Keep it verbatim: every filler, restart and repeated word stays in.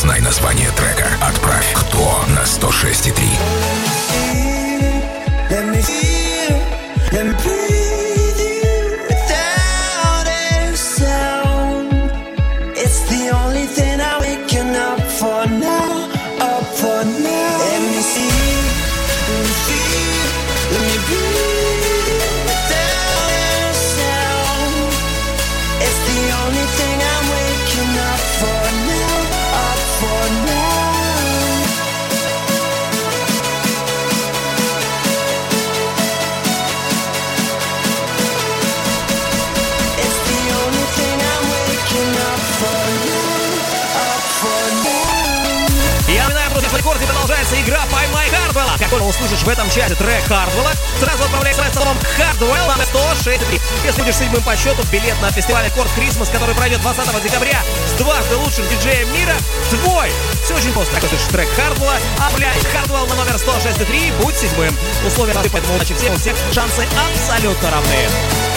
Узнай название трека. Отправь «Кто» на сто шесть и три. Рекорде продолжается игра «Поймай Хардвелла». Как только услышишь в этом чате трек Хардвелла, сразу отправляйся с словом «Хардвелл» на сто шесть и три. Если будешь седьмым по счету, билет на фестиваль «Аккорд Крисмас», который пройдет двадцатого декабря с дважды лучшим диджеем мира, твой. Все очень просто. Так слышишь трек Хардвелла, отправляй Хардвелл на номер сто шесть и три, будь седьмым. Условия рады, поэтому удачи всем, у всех шансы абсолютно равны.